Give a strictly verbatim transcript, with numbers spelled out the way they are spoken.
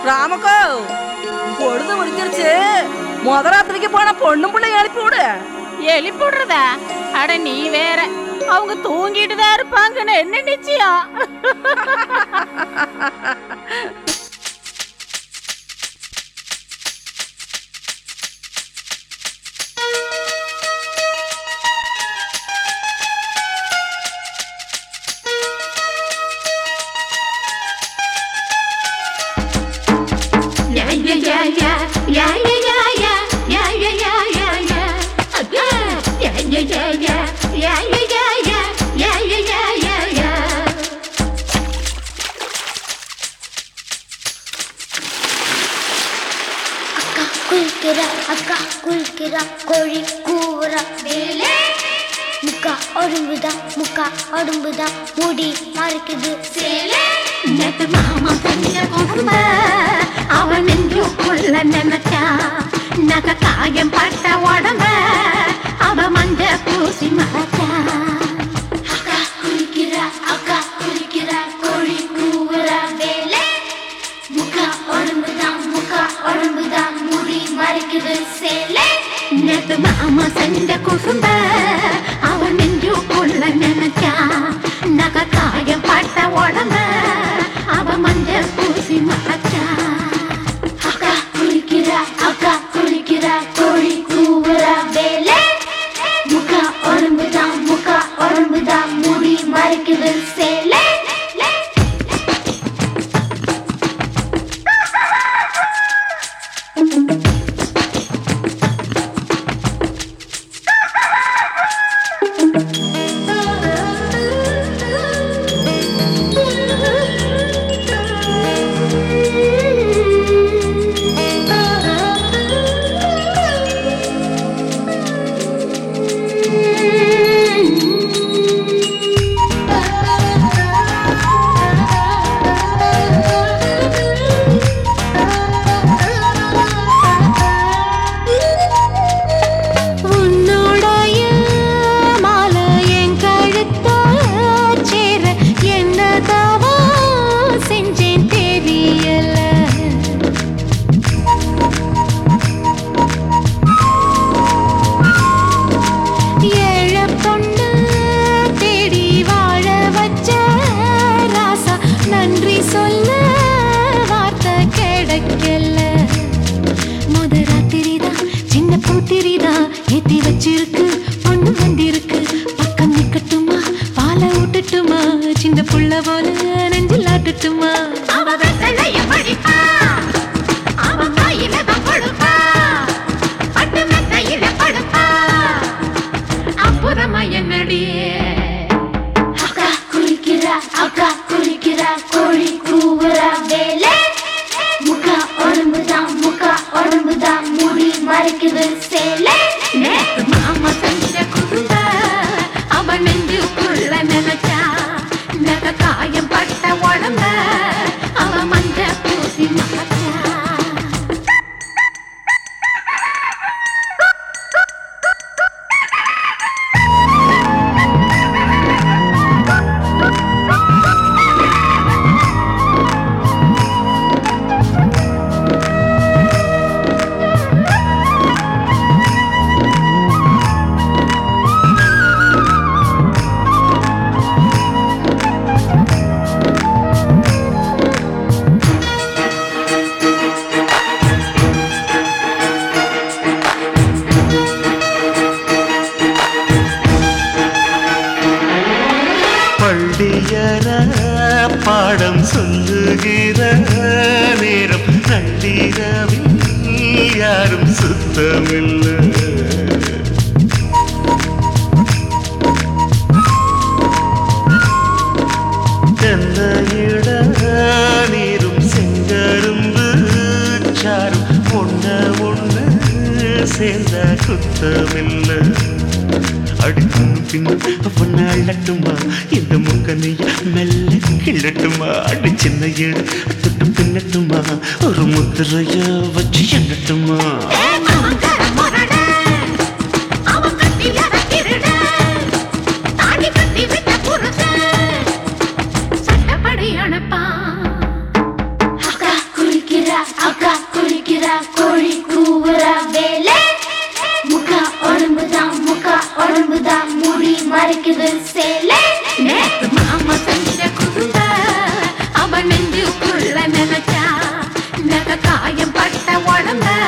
ராமக்கோ பொழுது முடிஞ்சிருச்சு. முத ராத்திரிக்கு போன பொண்ணும் பிள்ளை எழுப்பி விடு. எழுப்பி விடுறதா? அட நீ வேற, அவங்க தூங்கிட்டு தான் இருப்பாங்கன்னு என்ன நிச்சயம்? அக்கா குளிக்கிறா, கோழி கூவுறா, வேலே முக்கா ஒடும்புதா, முக்கா ஒடும்புதா, முடி மறைக்குது சேலே. நேத்து மாமா தண்ணிய கொடும்ப அவன் நெஞ்சுக்குள்ள நினைச்சா, நக காயம் பட்ட உடம்ப அவ மஞ்ச பூசி மறைச்சா. அக்கா குளிக்கிறா, அக்கா குளிக்கிறா, கோழி கூவுறா, வேலே முக்கா ஒடும்புதா, முக்கா ஒடும்புதா, முடி மறைக்குது சேலே. நேத்து மாமா செஞ்ச குசும்ப அவன் நெஞ்சுக்குள்ள நினைச்சா, நக காயம் பட்ட உடம்ப அவ மஞ்ச பூசி மறைச்சா. அக்கா குளிக்கிறா, அக்கா குளிக்கிறா, கோழி கூவுறா, வேலே முக்கா ஒடும்புதா, முக்கா ஒடும்புதா, முடி மறைக்குது சேலே. சின்ன புள்ள போல நெஞ்சில் ஆட்டுட்டுமா. அவ வெத்தலைய படிப்பா, அவ கையில தான் கொடுப்பா, பட்டு மெத்தையில படுப்பா, அப்புறமா என்னடியே. அக்கா குளிக்கிறா, அக்கா குளிக்கிறா, கோழி கூவுறா, வேலே முக்கா ஒடும்புதா, முக்கா ஒடும்புதா, முடி மறைக்குது சேலே. நேத்து மாமா செஞ்ச குறும்ப அவ நெஞ்சுக்குள்ள நினைச்சா, நக காயம் பட்ட உடம்ப அவ மஞ்ச பூசி மறைச்சா. பாடம் சொல்லுகிற நேரம் நள்ளிரவில் யாரும் சுத்தமில்லை. தென்னையிட நீரும் செங்கரும்பு சாரும் ஒன்ன ஒண்ணு சேர்ந்த குத்தமில்லை. அடிக்கணும் பின்னும் பொண்ண அள்ளட்டுமா, இந்த முக்கனைய மெல்ல கிள்ளட்டுமா, அடி சின்ன ஏடு தொட்டு பின்னட்டுமா, ஒரு முத்திரைய வச்சு எண்ணட்டுமா. அக்கா குளிக்கிறா, உடம்புதான் மூடி மறைக்குது சேலை. நேத்து மாமா செஞ்ச குறும்ப அவன் நெஞ்சுக்குள்ள நினைச்சா நக காயம் பட்ட உடம்ப